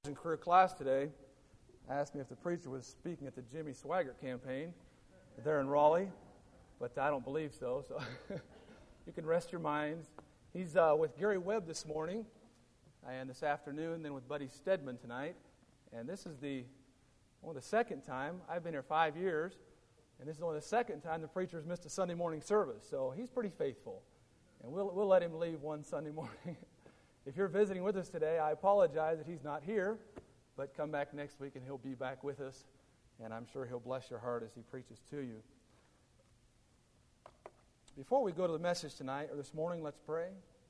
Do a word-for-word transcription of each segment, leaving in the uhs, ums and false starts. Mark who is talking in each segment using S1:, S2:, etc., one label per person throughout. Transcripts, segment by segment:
S1: In career class today asked me if the preacher was speaking at the Jimmy Swaggart campaign there in Raleigh, but I don't believe so, so you can rest your minds. He's uh, with Gary Webb this morning and this afternoon, then with Buddy Stedman tonight, and this is the only the second time. I've been here five years, and this is only the second time the preacher's missed a Sunday morning service, so he's pretty faithful, and we'll, we'll let him leave one Sunday morning. If you're visiting with us today, I apologize that he's not here, but come back next week and he'll be back with us, and I'm sure he'll bless your heart as he preaches to you. Before we go to the message tonight, or this morning, let's pray.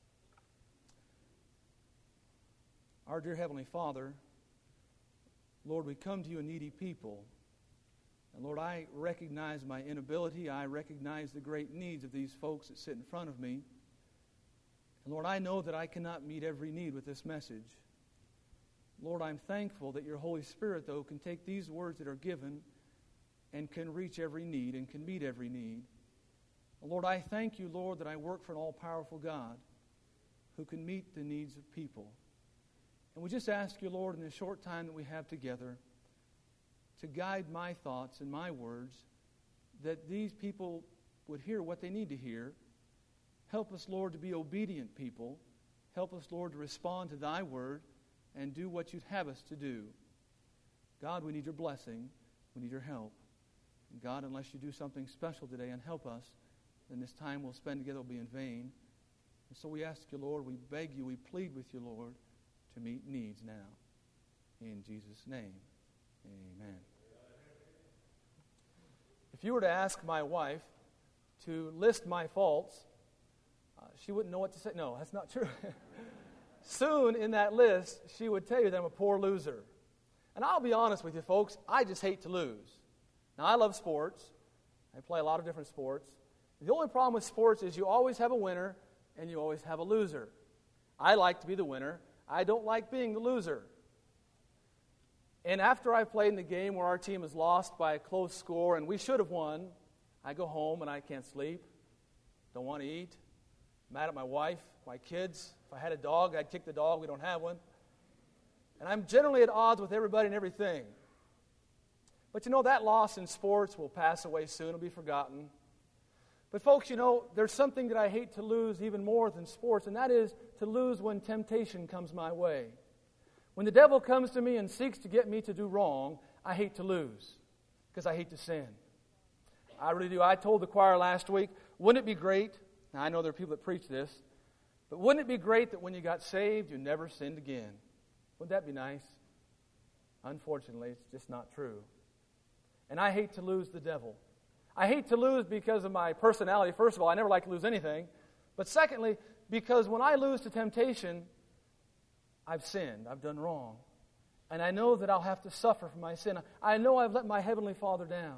S1: Our dear Heavenly Father, Lord, we come to you a needy people. And Lord, I recognize my inability. I recognize the great needs of these folks that sit in front of me. And Lord, I know that I cannot meet every need with this message. Lord, I'm thankful that your Holy Spirit, though, can take these words that are given and can reach every need and can meet every need. Lord, I thank you, Lord, that I work for an all-powerful God who can meet the needs of people. And we just ask you, Lord, in the short time that we have together, to guide my thoughts and my words, that these people would hear what they need to hear. Help us, Lord, to be obedient people. Help us, Lord, to respond to thy word and do what you'd have us to do. God, we need your blessing. We need your help. And God, unless you do something special today and help us, then this time we'll spend together will be in vain. And so we ask you, Lord, we beg you, we plead with you, Lord, to meet needs now. In Jesus' name, amen. If you were to ask my wife to list my faults, Uh, she wouldn't know what to say. No, that's not true. Soon in that list, she would tell you that I'm a poor loser. And I'll be honest with you, folks, I just hate to lose. Now, I love sports. I play a lot of different sports. The only problem with sports is you always have a winner and you always have a loser. I like to be the winner. I don't like being the loser. And after I've played in the game where our team has lost by a close score and we should have won, I go home and I can't sleep, don't want to eat. Mad at my wife, my kids. If I had a dog, I'd kick the dog. We don't have one. And I'm generally at odds with everybody and everything. But you know, that loss in sports will pass away soon. It'll be forgotten. But folks, you know, there's something that I hate to lose even more than sports, and that is to lose when temptation comes my way. When the devil comes to me and seeks to get me to do wrong, I hate to lose because I hate to sin. I really do. I told the choir last week, wouldn't it be great? Now, I know there are people that preach this, but wouldn't it be great that when you got saved, you never sinned again? Wouldn't that be nice? Unfortunately, it's just not true. And I hate to lose the devil. I hate to lose because of my personality. First of all, I never like to lose anything. But secondly, because when I lose to temptation, I've sinned. I've done wrong. And I know that I'll have to suffer for my sin. I know I've let my Heavenly Father down.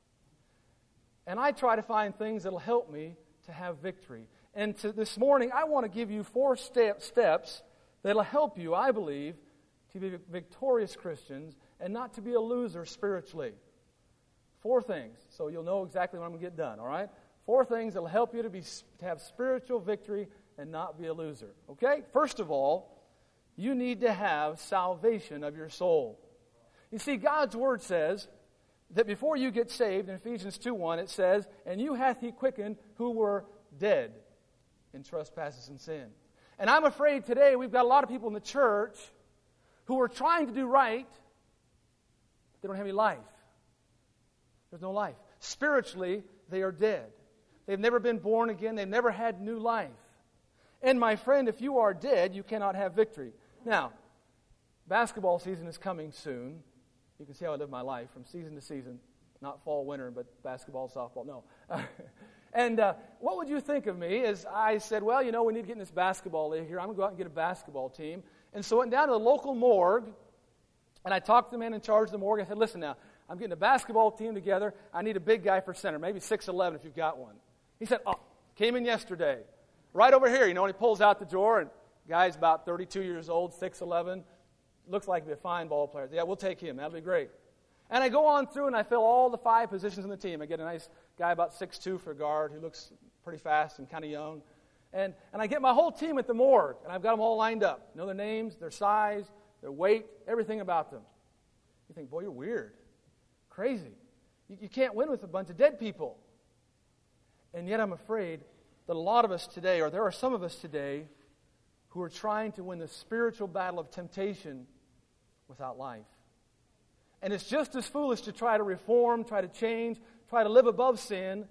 S1: And I try to find things that will help me to have victory. And to this morning, I want to give you four step, steps that will help you, I believe, to be victorious Christians and not to be a loser spiritually. Four things, so you'll know exactly when I'm going to get done, all right? Four things that will help you to, be, to have spiritual victory and not be a loser, okay? First of all, you need to have salvation of your soul. You see, God's Word says that before you get saved, in Ephesians two one, it says, and you hath he quickened who were dead in trespasses and sin. And I'm afraid today we've got a lot of people in the church who are trying to do right, but they don't have any life. There's no life. Spiritually, they are dead. They've never been born again. They've never had new life. And my friend, if you are dead, you cannot have victory. Now, basketball season is coming soon. You can see how I live my life from season to season. Not fall, winter, but basketball, softball. No. and uh, what would you think of me as I said, well, you know, we need to get in this basketball league here. I'm going to go out and get a basketball team. And so I went down to the local morgue, and I talked to the man in charge of the morgue. I said, listen now, I'm getting a basketball team together. I need a big guy for center, maybe six eleven if you've got one. He said, oh, came in yesterday. Right over here, you know, and he pulls out the drawer, and the guy's about thirty-two years old, six eleven. Looks like he'd be a fine ball player. Yeah, we'll take him. That'll be great. And I go on through and I fill all the five positions in the team. I get a nice guy about six two for guard who looks pretty fast and kind of young. And, and I get my whole team at the morgue, and I've got them all lined up. Know their names, their size, their weight, everything about them. You think, boy, you're weird, crazy. You, you can't win with a bunch of dead people. And yet I'm afraid that a lot of us today, or there are some of us today, who are trying to win the spiritual battle of temptation without life. And it's just as foolish to try to reform, try to change, try to live above sin,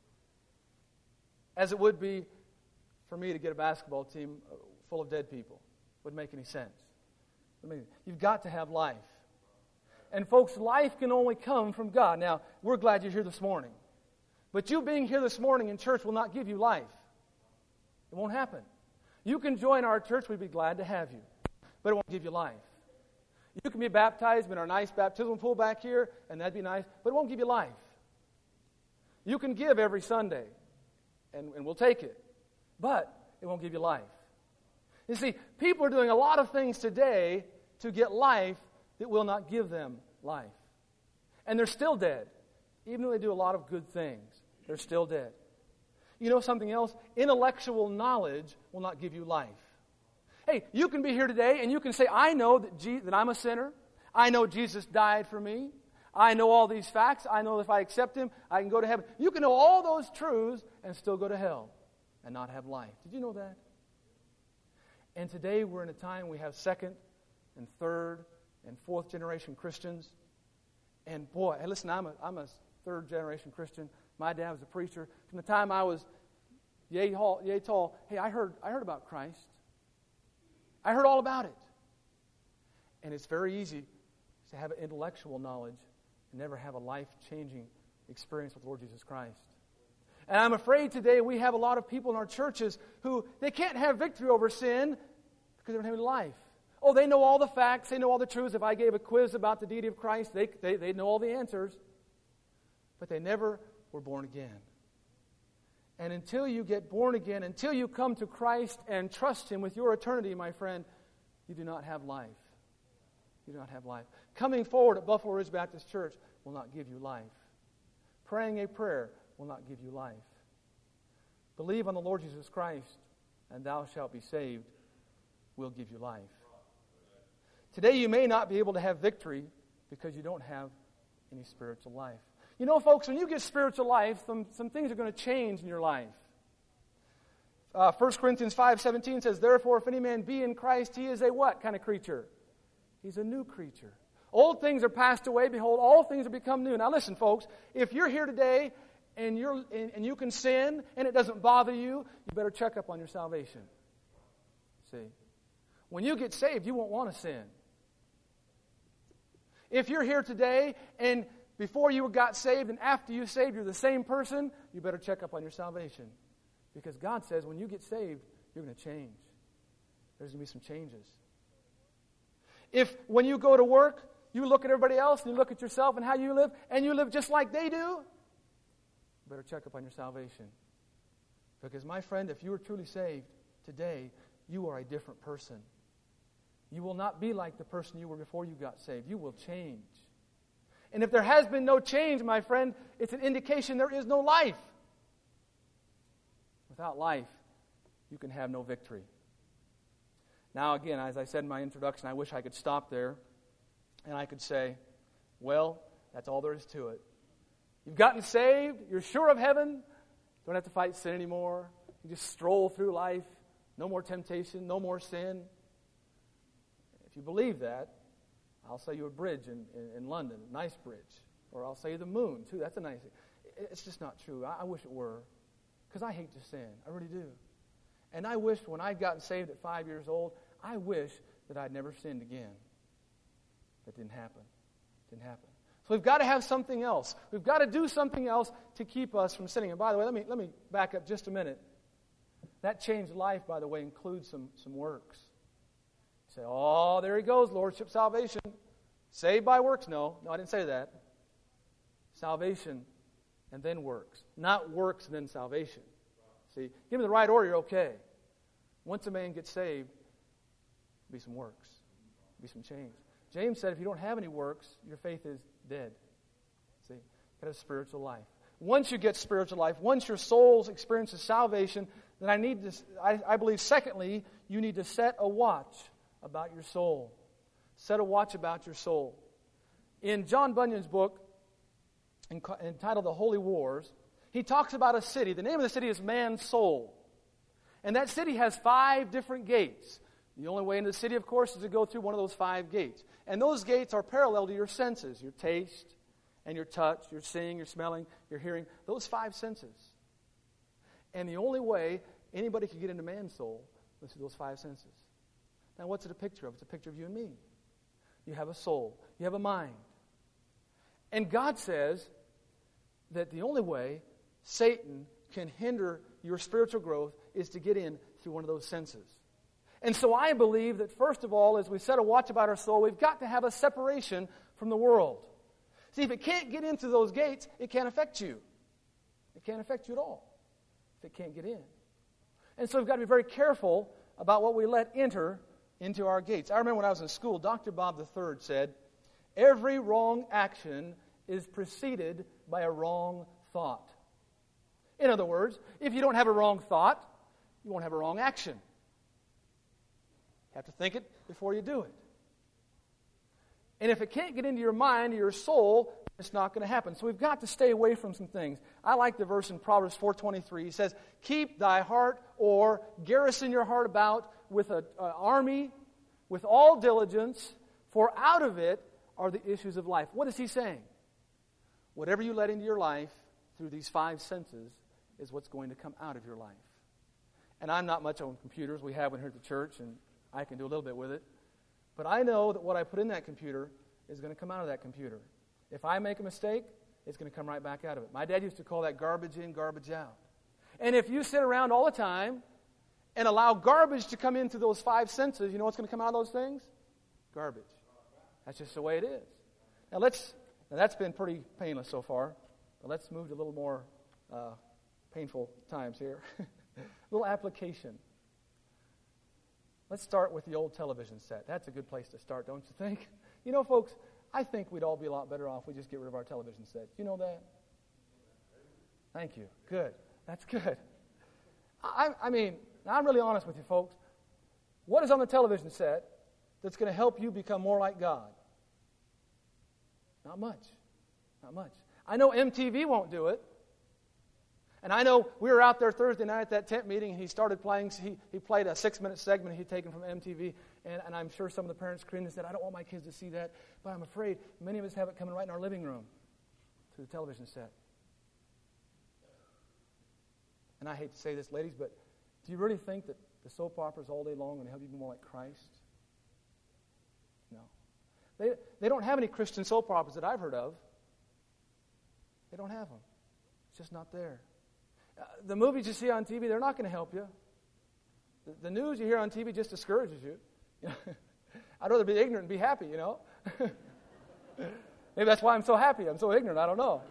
S1: as it would be for me to get a basketball team full of dead people. Wouldn't make any sense. I mean, you've got to have life. And folks, life can only come from God. Now, we're glad you're here this morning. But you being here this morning in church will not give you life. It won't happen. You can join our church. We'd be glad to have you. But it won't give you life. You can be baptized in our nice baptismal pool back here, and that'd be nice, but it won't give you life. You can give every Sunday, and, and we'll take it, but it won't give you life. You see, people are doing a lot of things today to get life that will not give them life. And they're still dead. Even though they do a lot of good things, they're still dead. You know something else? Intellectual knowledge will not give you life. Hey, you can be here today and you can say, I know that, Je- that I'm a sinner. I know Jesus died for me. I know all these facts. I know if I accept Him, I can go to heaven. You can know all those truths and still go to hell and not have life. Did you know that? And today we're in a time we have second and third and fourth generation Christians. And boy, hey, listen, I'm a, I'm a third generation Christian. My dad was a preacher. From the time I was yay, tall, yay tall, hey, I heard, I heard about Christ. I heard all about it. And it's very easy to have intellectual knowledge and never have a life-changing experience with the Lord Jesus Christ. And I'm afraid today we have a lot of people in our churches who, they can't have victory over sin because they don't have any life. Oh, they know all the facts, they know all the truths. If I gave a quiz about the deity of Christ, they, they, they know all the answers. But they never were born again. And until you get born again, until you come to Christ and trust Him with your eternity, my friend, you do not have life. You do not have life. Coming forward at Buffalo Ridge Baptist Church will not give you life. Praying a prayer will not give you life. Believe on the Lord Jesus Christ, and thou shalt be saved, will give you life. Today you may not be able to have victory because you don't have any spiritual life. You know, folks, when you get spiritual life, some, some things are going to change in your life. Uh, First Corinthians five seventeen says, therefore, if any man be in Christ, he is a what kind of creature? He's a new creature. Old things are passed away. Behold, all things have become new. Now listen, folks, if you're here today and, you're, and, and you can sin and it doesn't bother you, you better check up on your salvation. See? When you get saved, you won't want to sin. If you're here today and before you got saved and after you saved, you're the same person, you better check up on your salvation. Because God says when you get saved, you're going to change. There's going to be some changes. If when you go to work, you look at everybody else and you look at yourself and how you live, and you live just like they do, you better check up on your salvation. Because my friend, if you are truly saved today, you are a different person. You will not be like the person you were before you got saved. You will change. And if there has been no change, my friend, it's an indication there is no life. Without life, you can have no victory. Now, again, as I said in my introduction, I wish I could stop there and I could say, well, that's all there is to it. You've gotten saved. You're sure of heaven. Don't have to fight sin anymore. You just stroll through life. No more temptation. No more sin. If you believe that, I'll sell you a bridge in, in, in London, a nice bridge. Or I'll sell you the moon, too. That's a nice thing. It's just not true. I, I wish it were. Because I hate to sin. I really do. And I wish when I'd gotten saved at five years old, I wish that I'd never sinned again. That didn't happen. Didn't happen. So we've got to have something else. We've got to do something else to keep us from sinning. And by the way, let me let me back up just a minute. That changed life, by the way, includes some, some works. You say, oh, there he goes, Lordship salvation. Saved by works? No, no, I didn't say that. Salvation and then works. Not works and then salvation. See, give me the right order, you're okay. Once a man gets saved, there'll be some works. There'll be some change. James said if you don't have any works, your faith is dead. See, you got to have spiritual life. Once you get spiritual life, once your soul experiences salvation, then I need to, I, I believe, secondly, you need to set a watch about your soul. set a watch about your soul. In John Bunyan's book, entitled The Holy Wars, he talks about a city. The name of the city is Man's Soul. And that city has five different gates. The only way into the city, of course, is to go through one of those five gates. And those gates are parallel to your senses, your taste and your touch, your seeing, your smelling, your hearing, those five senses. And the only way anybody can get into man's soul is through those five senses. Now, what's it a picture of? It's a picture of you and me. You have a soul. You have a mind. And God says that the only way Satan can hinder your spiritual growth is to get in through one of those senses. And so I believe that, first of all, as we set a watch about our soul, we've got to have a separation from the world. See, if it can't get in through those gates, it can't affect you. It can't affect you at all if it can't get in. And so we've got to be very careful about what we let enter into our gates. I remember when I was in school, Doctor Bob the third said, every wrong action is preceded by a wrong thought. In other words, if you don't have a wrong thought, you won't have a wrong action. You have to think it before you do it. And if it can't get into your mind or your soul, it's not going to happen. So we've got to stay away from some things. I like the verse in Proverbs four twenty-three. He says, keep thy heart, or garrison your heart about with an army, with all diligence, for out of it are the issues of life. What is he saying? Whatever you let into your life through these five senses is what's going to come out of your life. And I'm not much on computers. We have one here at the church, and I can do a little bit with it. But I know that what I put in that computer is going to come out of that computer. If I make a mistake, it's going to come right back out of it. My dad used to call that garbage in, garbage out. And if you sit around all the time and allow garbage to come into those five senses, you know what's going to come out of those things? Garbage. That's just the way it is. Now let's, now that's been pretty painless so far, but let's move to a little more uh, painful times here. A little application. Let's start with the old television set. That's a good place to start, don't you think? You know, folks, I think we'd all be a lot better off if we just get rid of our television set. You know that? Thank you. Good. That's good. I, I mean, I'm really honest with you, folks. What is on the television set that's going to help you become more like God? Not much. Not much. I know M T V won't do it. And I know we were out there Thursday night at that tent meeting, and he started playing, he, he played a six-minute segment he'd taken from M T V, and, and I'm sure some of the parents screamed and said, I don't want my kids to see that, but I'm afraid many of us have it coming right in our living room through the television set. And I hate to say this, ladies, but do you really think that the soap operas all day long are going to help you be more like Christ? No. They, they don't have any Christian soap operas that I've heard of. They don't have them. It's just not there. Uh, the movies you see on T V, they're not going to help you. The, the news you hear on T V just discourages you. I'd rather be ignorant and be happy, you know. Maybe that's why I'm so happy. I'm so ignorant. I don't know.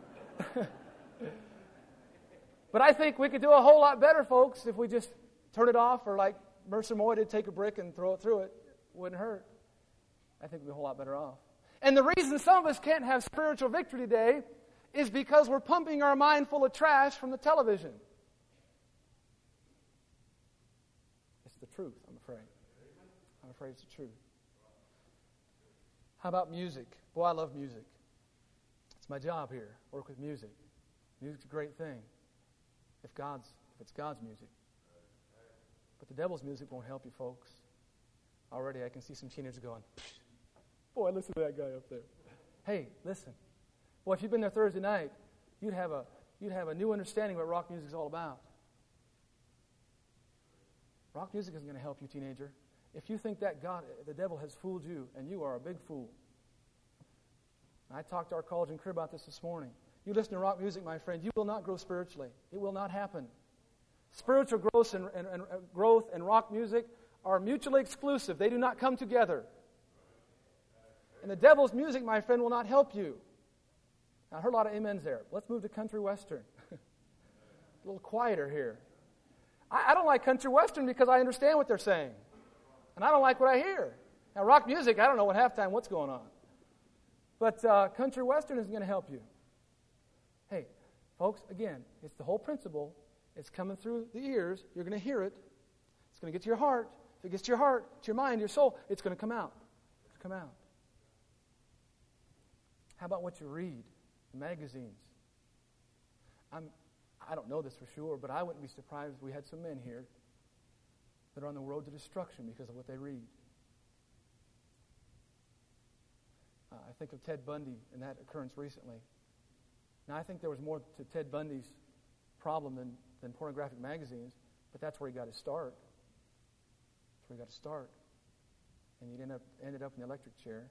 S1: But I think we could do a whole lot better, folks, if we just turn it off, or like Mercer Moy did, take a brick and throw it through it. It wouldn't hurt. I think we'd be a whole lot better off. And the reason some of us can't have spiritual victory today is because we're pumping our mind full of trash from the television. It's the truth, I'm afraid. I'm afraid it's the truth. How about music? Boy, I love music. It's my job here, work with music. Music's a great thing if God's if it's God's music. But the devil's music won't help you, folks. Already I can see some teenagers going, boy, listen to that guy up there. Hey, listen. Boy, if you've been there Thursday night, you'd have a you'd have a new understanding of what rock music is all about. Rock music isn't going to help you, teenager. If you think that God, the devil has fooled you, and you are a big fool. I talked to our college and career about this this morning. You listen to rock music, my friend, you will not grow spiritually. It will not happen. Spiritual growth and, and, and growth and rock music are mutually exclusive. They do not come together. And the devil's music, my friend, will not help you. Now, I heard a lot of amens there. Let's move to country western. A little quieter here. I, I don't like country western because I understand what they're saying. And I don't like what I hear. Now, rock music, I don't know what halftime, what's going on. But uh, country western isn't going to help you. Hey, folks, again, it's the whole principle. It's coming through the ears. You're going to hear it. It's going to get to your heart. If it gets to your heart, to your mind, your soul, it's going to come out. It's going to come out. How about what you read in magazines? I'm, I don't know this for sure, but I wouldn't be surprised if we had some men here that are on the road to destruction because of what they read. Uh, I think of Ted Bundy and that occurrence recently. Now, I think there was more to Ted Bundy's problem than, than pornographic magazines, but that's where he got his start. That's where he got his start. And he ended up, ended up in the electric chair.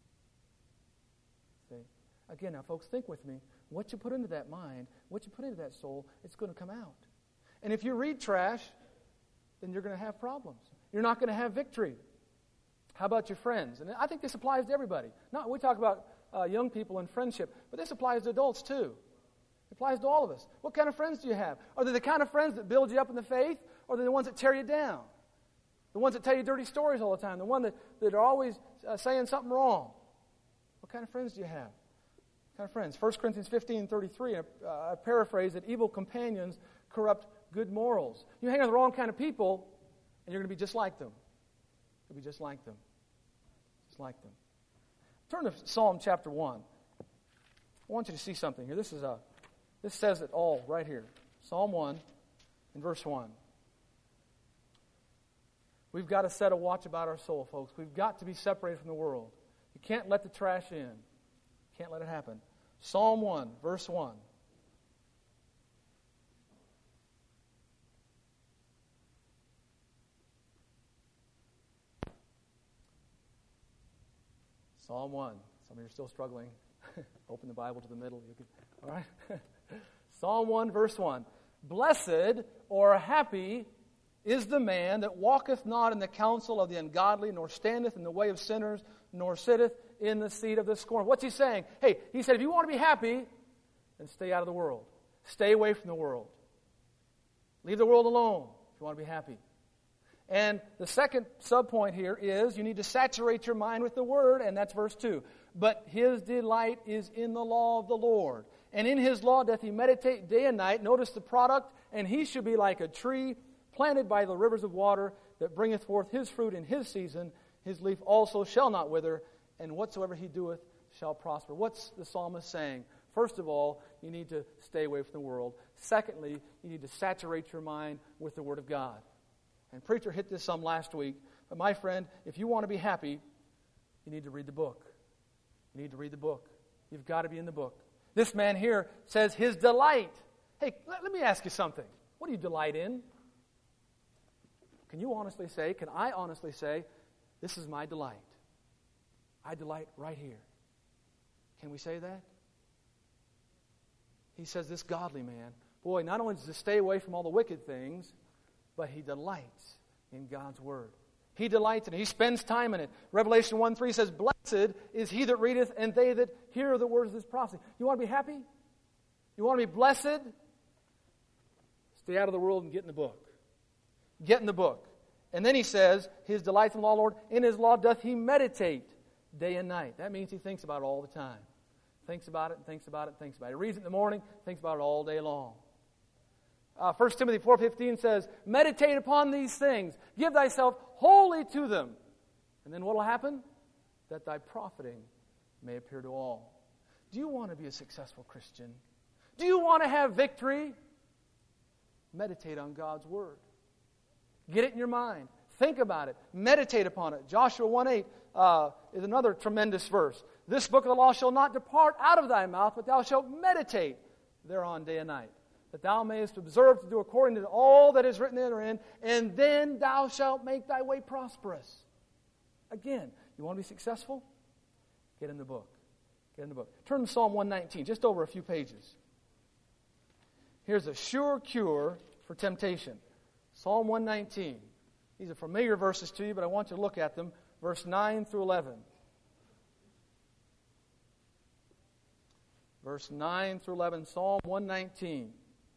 S1: See? Again, now, folks, think with me. What you put into that mind, what you put into that soul, it's going to come out. And if you read trash, then you're going to have problems. You're not going to have victory. How about your friends? And I think this applies to everybody. Not, we talk about uh, young people and friendship, but this applies to adults too. It applies to all of us. What kind of friends do you have? Are they the kind of friends that build you up in the faith, or are they the ones that tear you down? The ones that tell you dirty stories all the time, the ones that, that are always uh, saying something wrong. What kind of friends do you have? What kind of friends? First Corinthians fifteen thirty-three, a, uh, a paraphrase that evil companions corrupt good morals. You hang with the wrong kind of people, and you're going to be just like them. You'll be just like them. Just like them. Turn to Psalm chapter one. I want you to see something here. This is a, this says it all right here. Psalm one and verse one. We've got to set a watch about our soul, folks. We've got to be separated from the world. You can't let the trash in. You can't let it happen. Psalm one, verse one. Psalm one. Some of you are still struggling. Open the Bible to the middle. You can, all right? Psalm one, verse one. Blessed or happy is the man that walketh not in the counsel of the ungodly, nor standeth in the way of sinners, nor sitteth in the seat of the scornful. What's he saying? Hey, he said, if you want to be happy, then stay out of the world. Stay away from the world. Leave the world alone if you want to be happy. And the second subpoint here is you need to saturate your mind with the Word, and that's verse two. But his delight is in the law of the Lord, and in his law doth he meditate day and night. Notice the product, and he should be like a tree planted by the rivers of water that bringeth forth his fruit in his season. His leaf also shall not wither, and whatsoever he doeth shall prosper. What's the psalmist saying? First of all, you need to stay away from the world. Secondly, you need to saturate your mind with the Word of God. And preacher hit this some last week. But my friend, if you want to be happy, you need to read the book. You need to read the book. You've got to be in the book. This man here says his delight. Hey, let, let me ask you something. What do you delight in? Can you honestly say, can I honestly say, this is my delight? I delight right here. Can we say that? He says this godly man, boy, not only does he stay away from all the wicked things, but he delights in God's Word. He delights in it. He spends time in it. Revelation one three says, blessed is he that readeth, and they that hear the words of this prophecy. You want to be happy? You want to be blessed? Stay out of the world and get in the book. Get in the book. And then he says, his delights in the law, Lord, in his law doth he meditate day and night. That means he thinks about it all the time. Thinks about it and thinks about it and thinks about it. He reads it in the morning, thinks about it all day long. Uh, First Timothy four fifteen says, meditate upon these things. Give thyself wholly to them. And then what will happen? That thy profiting may appear to all. Do you want to be a successful Christian? Do you want to have victory? Meditate on God's Word. Get it in your mind. Think about it. Meditate upon it. Joshua one eight uh, is another tremendous verse. This book of the law shall not depart out of thy mouth, but thou shalt meditate thereon day and night, that thou mayest observe to do according to all that is written therein, and then thou shalt make thy way prosperous. Again, you want to be successful? Get in the book. Get in the book. Turn to Psalm one nineteen, just over a few pages. Here's a sure cure for temptation. Psalm one nineteen. These are familiar verses to you, but I want you to look at them. Verse nine through eleven. Verse nine through eleven, Psalm one nineteen.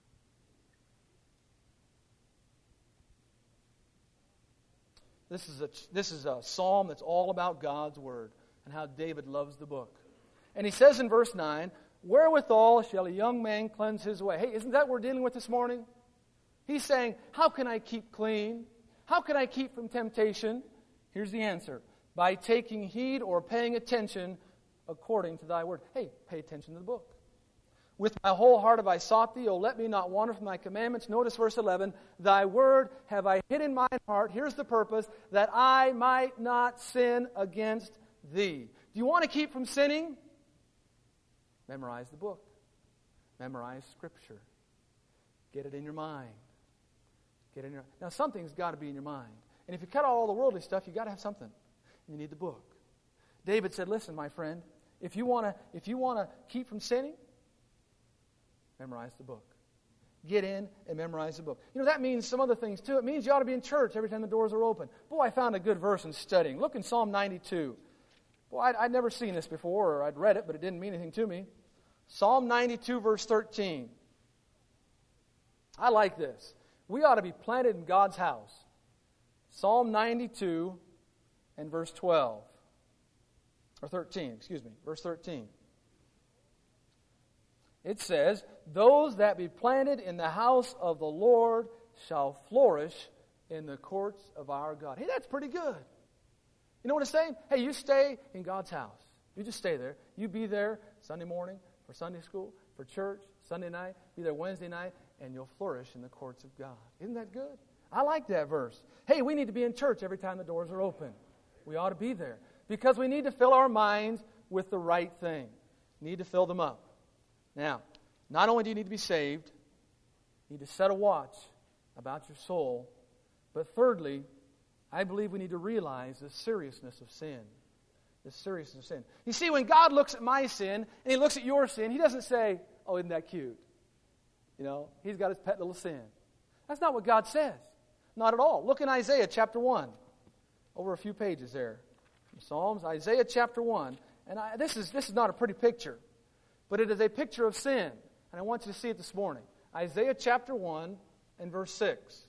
S1: This is a this is a psalm that's all about God's Word and how David loves the book. And he says in verse nine, wherewithal shall a young man cleanse his way? Hey, isn't that what we're dealing with this morning? He's saying, how can I keep clean? How can I keep from temptation? Here's the answer. By taking heed or paying attention according to thy word. Hey, pay attention to the book. With my whole heart have I sought thee, O let me not wander from thy commandments. Notice verse eleven, thy word have I hid in mine heart. Here's the purpose, that I might not sin against thee. Do you want to keep from sinning? Memorize the book. Memorize Scripture. Get it in your mind. Get it in your Now, something's got to be in your mind. And if you cut out all the worldly stuff, you've got to have something. You need the book. David said, listen, my friend, if you want to if you want to keep from sinning, memorize the book. Get in and memorize the book. You know, that means some other things too. It means you ought to be in church every time the doors are open. Boy, I found a good verse in studying. Look in Psalm ninety-two. Boy, I'd, I'd never seen this before, or I'd read it, but it didn't mean anything to me. Psalm ninety-two, verse thirteen. I like this. We ought to be planted in God's house. Psalm ninety-two and verse twelve. Or thirteen, excuse me, verse thirteen. It says, those that be planted in the house of the Lord shall flourish in the courts of our God. Hey, that's pretty good. You know what it's saying? Hey, you stay in God's house. You just stay there. You be there Sunday morning for Sunday school, for church, Sunday night, be there Wednesday night, and you'll flourish in the courts of God. Isn't that good? I like that verse. Hey, we need to be in church every time the doors are open. We ought to be there because we need to fill our minds with the right thing. Need to fill them up. Now, not only do you need to be saved, you need to set a watch about your soul, but thirdly, I believe we need to realize the seriousness of sin. The seriousness of sin. You see, when God looks at my sin and He looks at your sin, He doesn't say, oh, isn't that cute? You know, He's got His pet little sin. That's not what God says. Not at all. Look in Isaiah chapter one. Over a few pages there. From Psalms, Isaiah chapter one. And I, this is this is not a pretty picture, but it is a picture of sin. And I want you to see it this morning. Isaiah chapter one and verse six.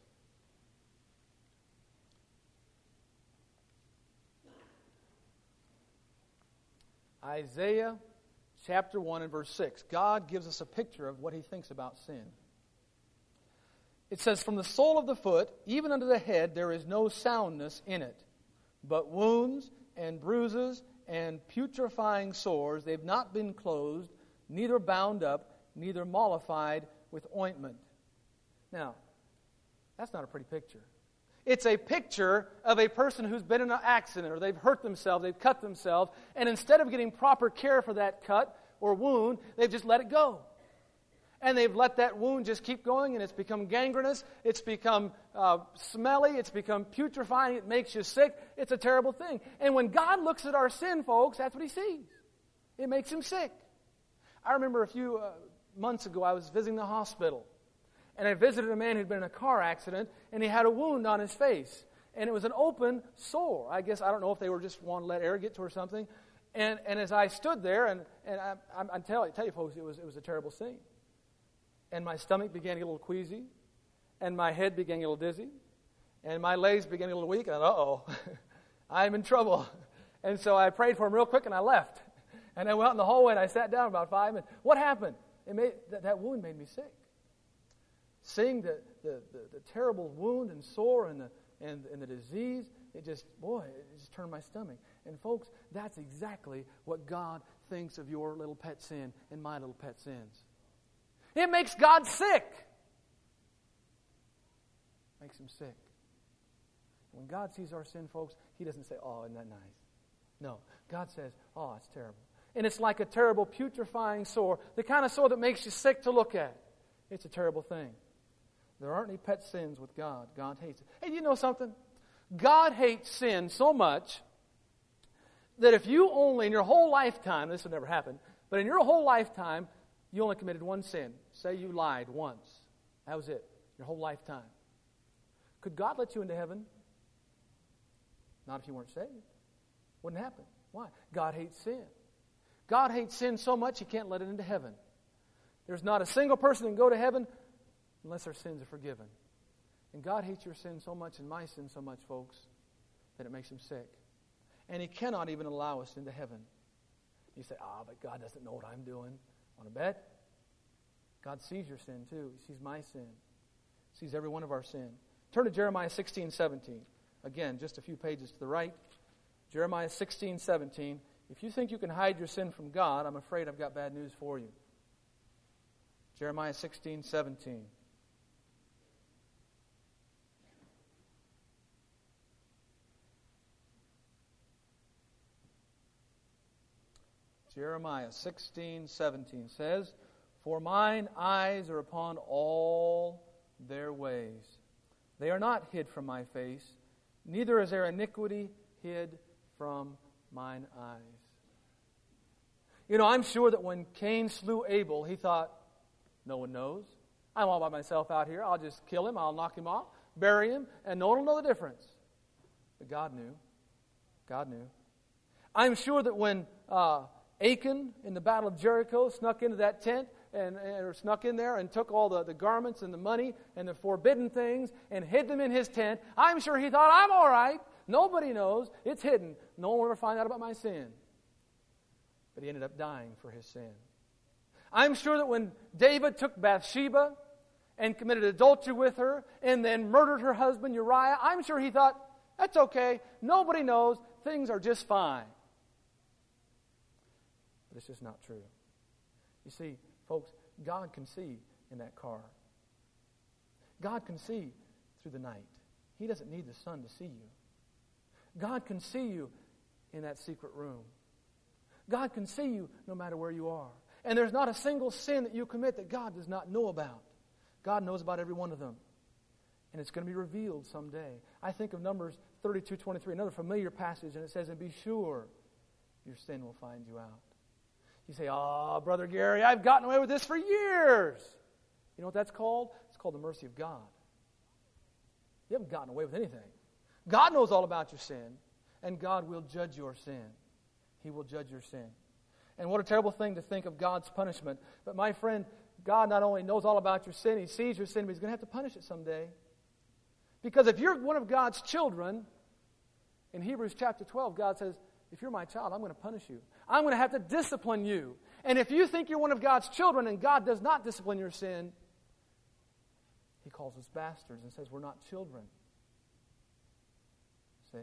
S1: Isaiah chapter one and verse six. God gives us a picture of what He thinks about sin. It says, from the sole of the foot, even unto the head, there is no soundness in it, but wounds and bruises and putrefying sores. They've not been closed, neither bound up, neither mollified with ointment. Now, that's not a pretty picture. It's a picture of a person who's been in an accident, or they've hurt themselves, they've cut themselves, and instead of getting proper care for that cut or wound, they've just let it go. And they've let that wound just keep going, and it's become gangrenous, it's become uh, smelly, it's become putrefying, it makes you sick. It's a terrible thing. And when God looks at our sin, folks, that's what He sees. It makes Him sick. I remember a few uh, months ago, I was visiting the hospital, and I visited a man who'd been in a car accident, and he had a wound on his face. And it was an open sore. I guess, I don't know if they were just wanting to let air get to or something. And and as I stood there, and, and I, I, I tell, tell you folks, it was, it was a terrible scene. And my stomach began to get a little queasy, and my head began to get a little dizzy, and my legs began to get a little weak, and uh-oh, I'm in trouble. And so I prayed for him real quick, and I left. And I went out in the hallway, and I sat down about five minutes. What happened? It made that, that wound made me sick. Seeing the, the, the, the terrible wound and sore and the, and, and the disease, it just, boy, it just turned my stomach. And folks, that's exactly what God thinks of your little pet sin and my little pet sins. It makes God sick. Makes Him sick. When God sees our sin, folks, He doesn't say, oh, isn't that nice? No. God says, oh, it's terrible. And it's like a terrible putrefying sore, the kind of sore that makes you sick to look at. It's a terrible thing. There aren't any pet sins with God. God hates it. Hey, do you know something? God hates sin so much that if you only, in your whole lifetime, this would never happen, but in your whole lifetime, you only committed one sin. Say you lied once. That was it. Your whole lifetime. Could God let you into heaven? Not if you weren't saved. Wouldn't happen. Why? God hates sin. God hates sin so much He can't let it into heaven. There's not a single person that can go to heaven unless their sins are forgiven. And God hates your sin so much and my sin so much, folks, that it makes Him sick. And He cannot even allow us into heaven. You say, ah, but God doesn't know what I'm doing. Want to bet? God sees your sin too. He sees my sin. He sees every one of our sin. Turn to Jeremiah sixteen seventeen. Again, just a few pages to the right. Jeremiah sixteen seventeen. if you think you can hide your sin from God, I'm afraid I've got bad news for you. Jeremiah sixteen seventeen. Jeremiah sixteen seventeen says, "For mine eyes are upon all their ways. They are not hid from my face, neither is their iniquity hid from mine eyes." You know, I'm sure that when Cain slew Abel, he thought, no one knows. I'm all by myself out here. I'll just kill him. I'll knock him off, bury him, and no one will know the difference. But God knew. God knew. I'm sure that when uh, Achan in the Battle of Jericho snuck into that tent and, and or snuck in there and took all the, the garments and the money and the forbidden things and hid them in his tent, I'm sure he thought, I'm all right. Nobody knows. It's hidden. No one will ever find out about my sin. But he ended up dying for his sin. I'm sure that when David took Bathsheba and committed adultery with her and then murdered her husband Uriah, I'm sure he thought, that's okay. Nobody knows. Things are just fine. But it's just not true. You see, folks, God can see in that car. God can see through the night. He doesn't need the sun to see you. God can see you in that secret room. God can see you no matter where you are. And there's not a single sin that you commit that God does not know about. God knows about every one of them. And it's going to be revealed someday. I think of Numbers thirty-two twenty-three, another familiar passage, and it says, "And be sure your sin will find you out." You say, "Oh, Brother Gary, I've gotten away with this for years." You know what that's called? It's called the mercy of God. You haven't gotten away with anything. God knows all about your sin, and God will judge your sin. He will judge your sin. And what a terrible thing to think of God's punishment. But my friend, God not only knows all about your sin, He sees your sin, but He's going to have to punish it someday. Because if you're one of God's children, in Hebrews chapter twelve, God says, if you're my child, I'm going to punish you. I'm going to have to discipline you. And if you think you're one of God's children and God does not discipline your sin, He calls us bastards and says we're not children. See?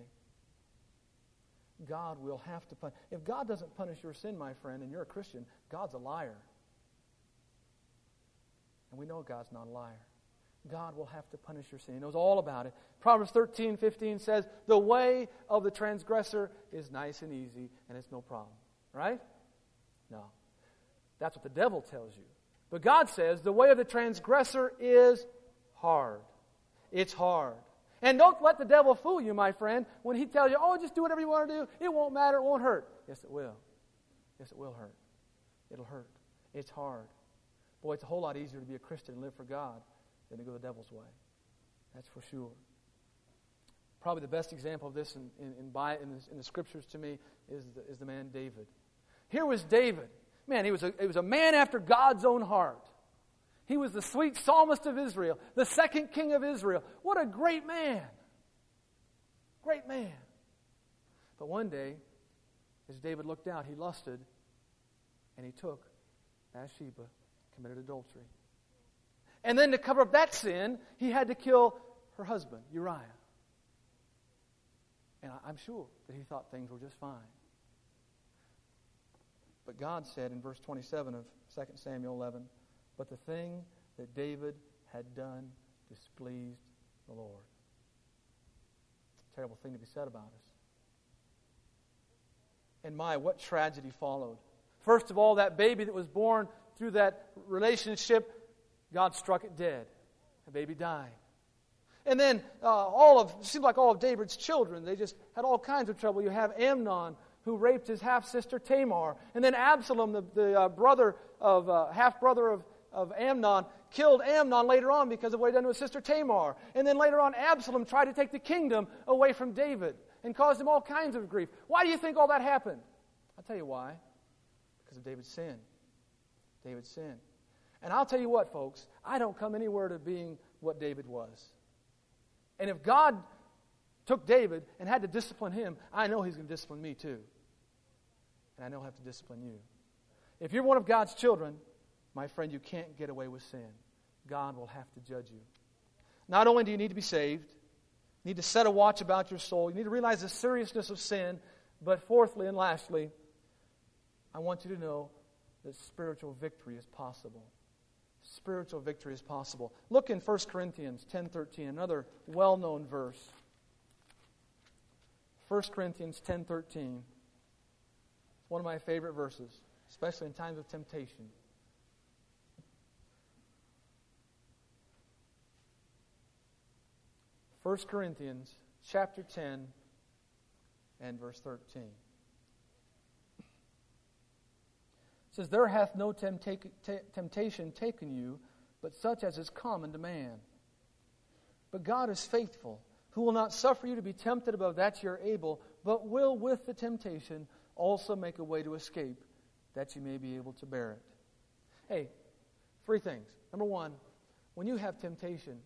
S1: God will have to punish. If God doesn't punish your sin, my friend, and you're a Christian, God's a liar. And we know God's not a liar. God will have to punish your sin. He knows all about it. Proverbs thirteen fifteen says, the way of the transgressor is nice and easy, and it's no problem. Right? No. That's what the devil tells you. But God says, the way of the transgressor is hard. It's hard. And don't let the devil fool you, my friend, when he tells you, oh, just do whatever you want to do. It won't matter. It won't hurt. Yes, it will. Yes, it will hurt. It'll hurt. It's hard. Boy, it's a whole lot easier to be a Christian and live for God than to go the devil's way. That's for sure. Probably the best example of this in, in, in, by, in, the, in the Scriptures to me is the, is the man David. Here was David. Man, he was, a, he was a man after God's own heart. He was the sweet psalmist of Israel, the second king of Israel. What a great man. Great man. But one day, as David looked out, he lusted, and he took Bathsheba, committed adultery. And then to cover up that sin, he had to kill her husband, Uriah. And I'm sure that he thought things were just fine. But God said in verse twenty-seven of Second Samuel eleven, but the thing that David had done displeased the Lord. Terrible thing to be said about us. And my, what tragedy followed. First of all, that baby that was born through that relationship, God struck it dead. The baby died. And then uh, all of, it seemed like all of David's children, they just had all kinds of trouble. You have Amnon, who raped his half-sister Tamar. And then Absalom, the, the uh, brother of, uh, half-brother of, of Amnon, killed Amnon later on because of what he done to his sister Tamar. And then later on, Absalom tried to take the kingdom away from David and caused him all kinds of grief. Why do you think all that happened? I'll tell you why. Because of David's sin. David's sin. And I'll tell you what, folks, I don't come anywhere to being what David was. And if God took David and had to discipline him, I know He's going to discipline me too. And I know He'll have to discipline you. If you're one of God's children, my friend, you can't get away with sin. God will have to judge you. Not only do you need to be saved, you need to set a watch about your soul, you need to realize the seriousness of sin, but fourthly and lastly, I want you to know that spiritual victory is possible. Spiritual victory is possible. Look in First Corinthians ten thirteen, another well-known verse. First Corinthians ten thirteen. It's one of my favorite verses, especially in times of temptation. First Corinthians chapter ten and verse thirteen. It says, "There hath no tempta- t- temptation taken you, but such as is common to man. But God is faithful, who will not suffer you to be tempted above that you are able, but will with the temptation also make a way to escape, that you may be able to bear it." Hey, three things. Number one, when you have temptation,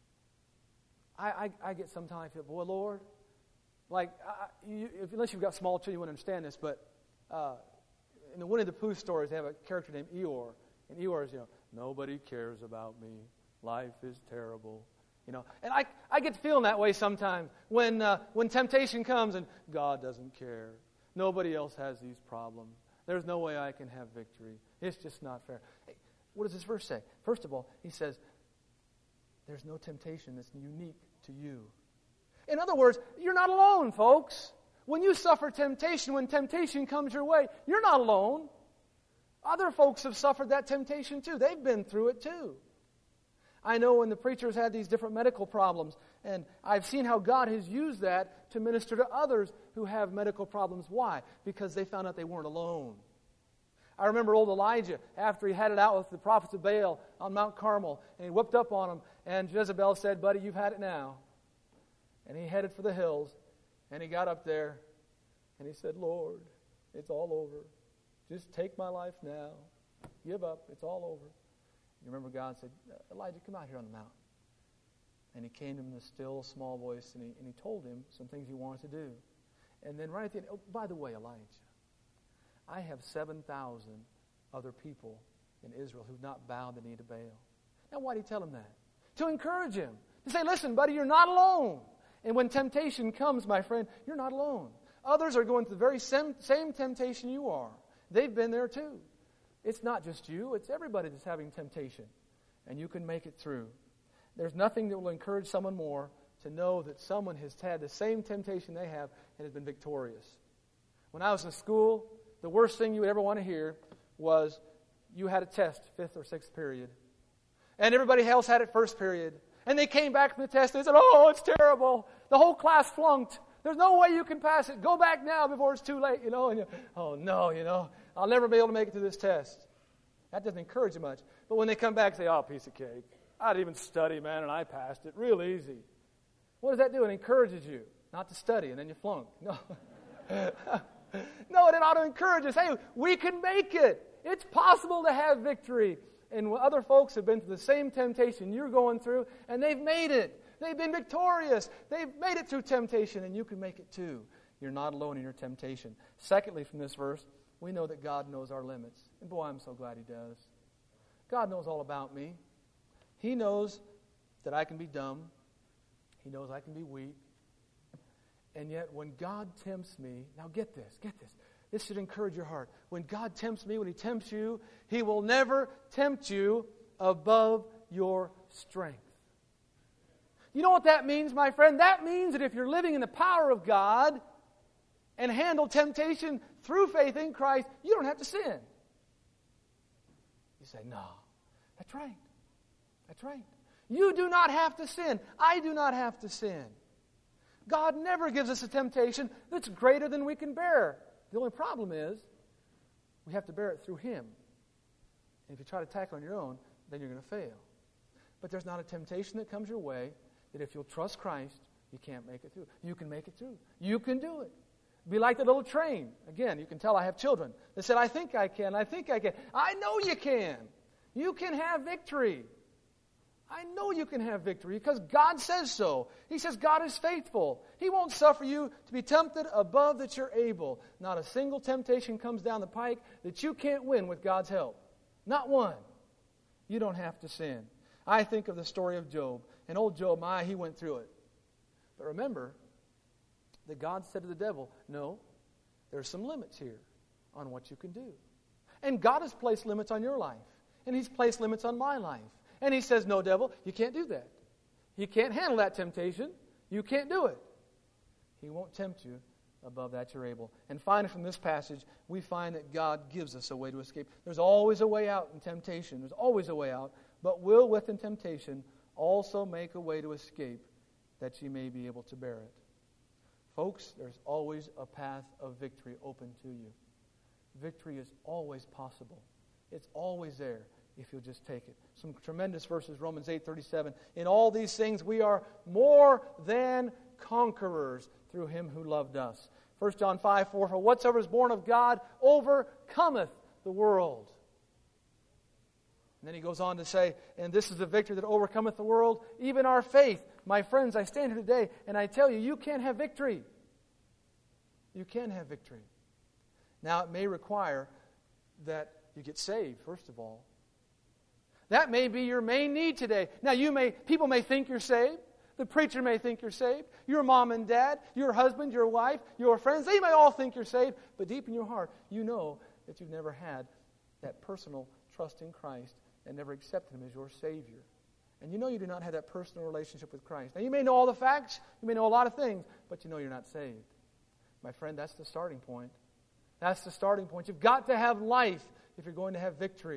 S1: I, I, I get sometimes, I feel, boy, Lord, like, I, you, if, unless you've got small children, you wouldn't understand this, but uh, in the Winnie the Pooh stories, they have a character named Eeyore. And Eeyore is, you know, nobody cares about me. Life is terrible. You know, and I, I get feeling that way sometimes when, uh, when temptation comes and God doesn't care. Nobody else has these problems. There's no way I can have victory. It's just not fair. Hey, what does this verse say? First of all, he says, there's no temptation that's unique to you. In other words, you're not alone, folks. When you suffer temptation, when temptation comes your way, you're not alone. Other folks have suffered that temptation too. They've been through it too. I know when the preachers had these different medical problems, and I've seen how God has used that to minister to others who have medical problems. Why? Because they found out they weren't alone. I remember old Elijah, after he had it out with the prophets of Baal on Mount Carmel, and he whipped up on them, and Jezebel said, "Buddy, you've had it now." And he headed for the hills, and he got up there, and he said, "Lord, it's all over. Just take my life now. Give up. It's all over." You remember God said, "Elijah, come out here on the mountain." And he came to him in a still, small voice, and he, and he told him some things he wanted to do. And then right at the end, oh, by the way, Elijah, I have seven thousand other people in Israel who've not bowed the knee to Baal. Now, why did he tell him that? To encourage him. To say, listen, buddy, you're not alone. And when temptation comes, my friend, you're not alone. Others are going through the very same, same temptation you are. They've been there too. It's not just you. It's everybody that's having temptation. And you can make it through. There's nothing that will encourage someone more to know that someone has had the same temptation they have and has been victorious. When I was in school, the worst thing you would ever want to hear was you had a test, fifth or sixth period. And everybody else had it first period. And they came back from the test and they said, "Oh, it's terrible. The whole class flunked. There's no way you can pass it. Go back now before it's too late." You know, and you, oh no, you know, I'll never be able to make it through this test. That doesn't encourage you much. But when they come back and say, "Oh, piece of cake. I didn't even study, man, and I passed it. Real easy." What does that do? It encourages you not to study, and then you flunk. No. No, it ought to encourage us. Hey, we can make it. It's possible to have victory. And other folks have been through the same temptation you're going through, and they've made it. They've been victorious. They've made it through temptation, and you can make it too. You're not alone in your temptation. Secondly, from this verse, we know that God knows our limits. And boy, I'm so glad He does. God knows all about me. He knows that I can be dumb. He knows I can be weak. And yet, when God tempts me, now get this, get this. This should encourage your heart. When God tempts me, when He tempts you, He will never tempt you above your strength. You know what that means, my friend? That means that if you're living in the power of God and handle temptation through faith in Christ, you don't have to sin. You say, "No, that's right. That's right. You do not have to sin. I do not have to sin." God never gives us a temptation that's greater than we can bear. The only problem is we have to bear it through Him. And if you try to tackle on your own, then you're going to fail. But there's not a temptation that comes your way that if you'll trust Christ, you can't make it through. You can make it through. You can do it. Be like the little train. Again, you can tell I have children. They said, "I think I can. I think I can." I know you can. You can have victory. I know you can have victory because God says so. He says God is faithful. He won't suffer you to be tempted above that you're able. Not a single temptation comes down the pike that you can't win with God's help. Not one. You don't have to sin. I think of the story of Job. And old Job, my, he went through it. But remember that God said to the devil, "No, there's some limits here. on what you can do. And God has placed limits on your life. And He's placed limits on my life. And He says, no, devil, you can't do that. You can't handle that temptation. You can't do it. He won't tempt you above that you're able. And finally, from this passage, we find that God gives us a way to escape. There's always a way out in temptation. There's always a way out. But will, within temptation, also make a way to escape, that ye may be able to bear it. Folks, there's always a path of victory open to you. Victory is always possible. It's always there if you'll just take it. Some tremendous verses, Romans eight thirty-seven. In all these things we are more than conquerors through Him who loved us. First John five four, for whatsoever is born of God overcometh the world. And then he goes on to say, and this is the victory that overcometh the world, even our faith. My friends, I stand here today, and I tell you, you can have victory. You can have victory. Now, it may require that you get saved, first of all. That may be your main need today. Now, you may people may think you're saved. The preacher may think you're saved. Your mom and dad, your husband, your wife, your friends, they may all think you're saved. But deep in your heart, you know that you've never had that personal trust in Christ and never accepted Him as your Savior. And you know you do not have that personal relationship with Christ. Now, you may know all the facts. You may know a lot of things. But you know you're not saved. My friend, that's the starting point. That's the starting point. You've got to have life if you're going to have victory.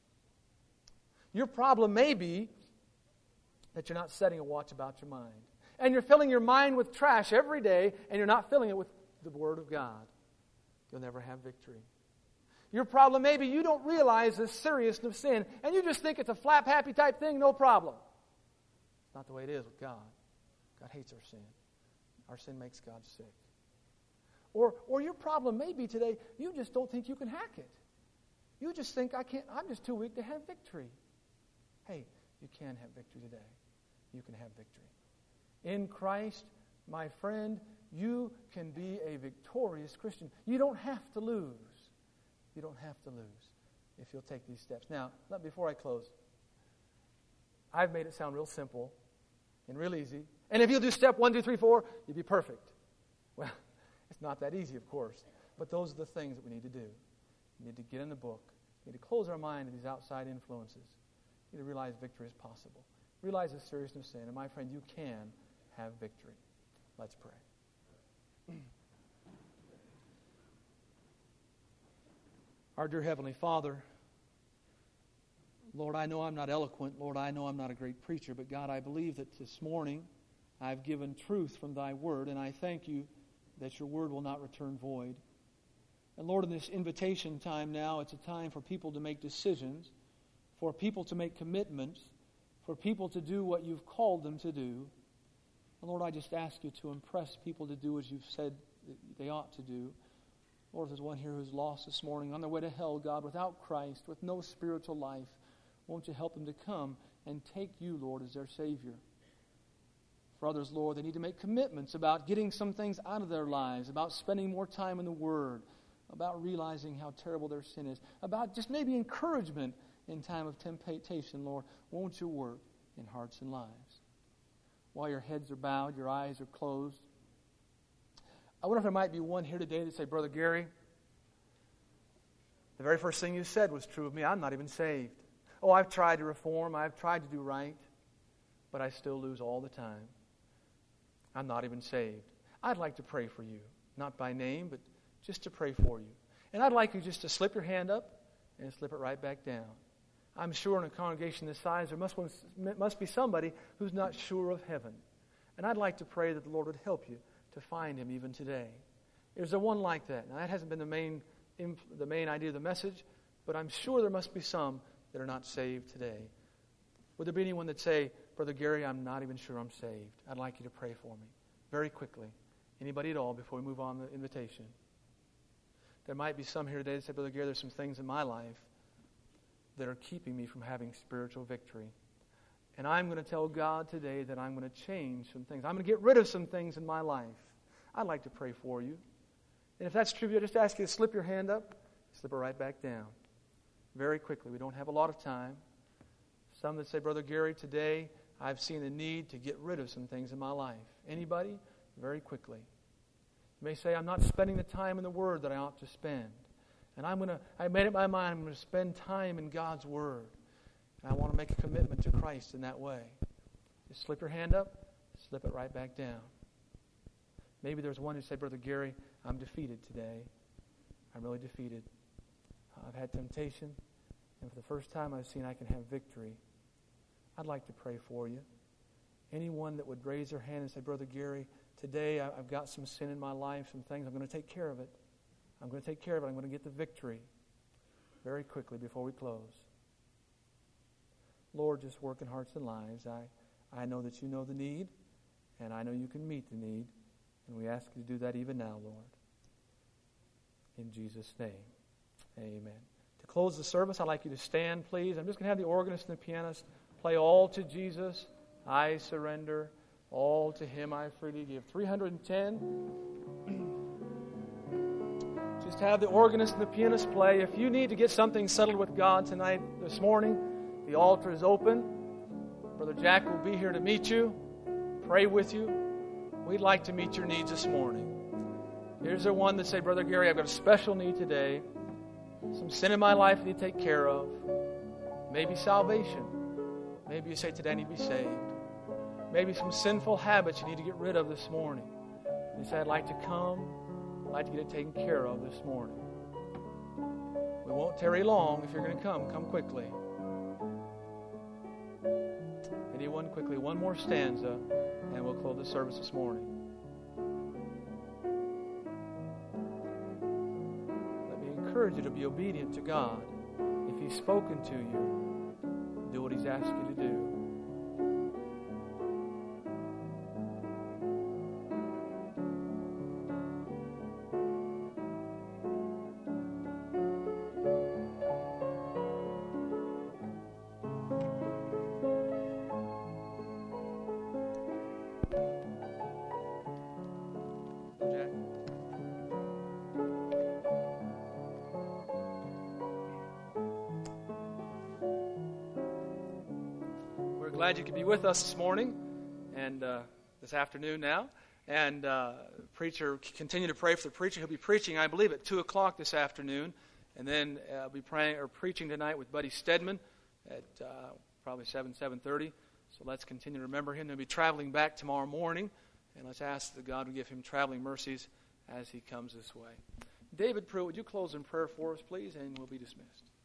S1: Your problem may be that you're not setting a watch about your mind. And you're filling your mind with trash every day, and you're not filling it with the Word of God. You'll never have victory. Your problem may be you don't realize the seriousness of sin, and you just think it's a flap happy type thing, no problem. It's not the way it is with God. God hates our sin. Our sin makes God sick. Or, or your problem may be today, you just don't think you can hack it. You just think, I can't, I'm just too weak to have victory. Hey, you can have victory today. You can have victory. In Christ, my friend, you can be a victorious Christian. You don't have to lose. You don't have to lose if you'll take these steps. Now, let, before I close, I've made it sound real simple and real easy. And if you'll do step one, two, three, four, you'll be perfect. Well, it's not that easy, of course. But those are the things that we need to do. We need to get in the book. We need to close our mind to these outside influences. We need to realize victory is possible. Realize the seriousness of sin. And my friend, you can have victory. Let's pray. Our dear Heavenly Father, Lord, I know I'm not eloquent. Lord, I know I'm not a great preacher. But God, I believe that this morning I've given truth from Thy Word. And I thank You that Your Word will not return void. And Lord, in this invitation time now, it's a time for people to make decisions, for people to make commitments, for people to do what You've called them to do. And Lord, I just ask You to impress people to do as You've said they ought to do. Lord, if there's one here who's lost this morning, on their way to hell, God, without Christ, with no spiritual life, won't You help them to come and take You, Lord, as their Savior? For others, Lord, they need to make commitments about getting some things out of their lives, about spending more time in the Word, about realizing how terrible their sin is, about just maybe encouragement in time of temptation, Lord. Won't You work in hearts and lives? While your heads are bowed, your eyes are closed, I wonder if there might be one here today that say, Brother Gary, the very first thing you said was true of me. I'm not even saved. Oh, I've tried to reform. I've tried to do right, but I still lose all the time. I'm not even saved. I'd like to pray for you, not by name, but just to pray for you. And I'd like you just to slip your hand up and slip it right back down. I'm sure in a congregation this size, there must, must be somebody who's not sure of heaven. And I'd like to pray that the Lord would help you to find Him even today. Is there one like that? Now, that hasn't been the main, the main idea of the message, but I'm sure there must be some that are not saved today. Would there be anyone that say, Brother Gary, I'm not even sure I'm saved. I'd like you to pray for me. Very quickly. Anybody at all before we move on the invitation? There might be some here today that say, Brother Gary, there's some things in my life that are keeping me from having spiritual victory. And I'm going to tell God today that I'm going to change some things. I'm going to get rid of some things in my life. I'd like to pray for you. And if that's true, I just ask you to slip your hand up, slip it right back down. Very quickly. We don't have a lot of time. Some that say, Brother Gary, today I've seen a need to get rid of some things in my life. Anybody? Very quickly. You may say, I'm not spending the time in the Word that I ought to spend. And I'm gonna, I made up my mind, I'm going to spend time in God's Word. And I want to make a commitment to Christ in that way. Just slip your hand up, slip it right back down. Maybe there's one who said, Brother Gary, I'm defeated today. I'm really defeated. I've had temptation, and for the first time I've seen I can have victory. I'd like to pray for you. Anyone that would raise their hand and say, Brother Gary, today I've got some sin in my life, some things, I'm going to take care of it. I'm going to take care of it. I'm going to get the victory very quickly before we close. Lord, just work in hearts and lives. I, I know that you know the need, and I know you can meet the need, and we ask you to do that even now, Lord. In Jesus' name, amen. To close the service, I'd like you to stand, please. I'm just going to have the organist and the pianist play All to Jesus, I Surrender, All to Him I Freely Give. three hundred ten. Just have the organist and the pianist play. If you need to get something settled with God tonight, this morning, the altar is open. Brother Jack will be here to meet you, pray with you. We'd like to meet your needs this morning. Here's the one that say, Brother Gary, I've got a special need today. Some sin in my life I need to take care of. Maybe salvation. Maybe you say today I need to be saved. Maybe some sinful habits you need to get rid of this morning. You say, I'd like to come. I'd like to get it taken care of this morning. We won't tarry long. If you're going to come, come quickly. Anyone quickly? One more stanza, and we'll close the service this morning. Let me encourage you to be obedient to God. If He's spoken to you, do what He's asked you to do. Glad you could be with us this morning and uh, this afternoon now. And uh, preacher, continue to pray for the preacher. He'll be preaching, I believe, at two o'clock this afternoon. And then uh, I'll be praying or preaching tonight with Buddy Stedman at uh, probably seven, seven thirty. So let's continue to remember him. He'll be traveling back tomorrow morning. And let's ask that God will give him traveling mercies as he comes this way. David Pruitt, would you close in prayer for us, please? And we'll be dismissed.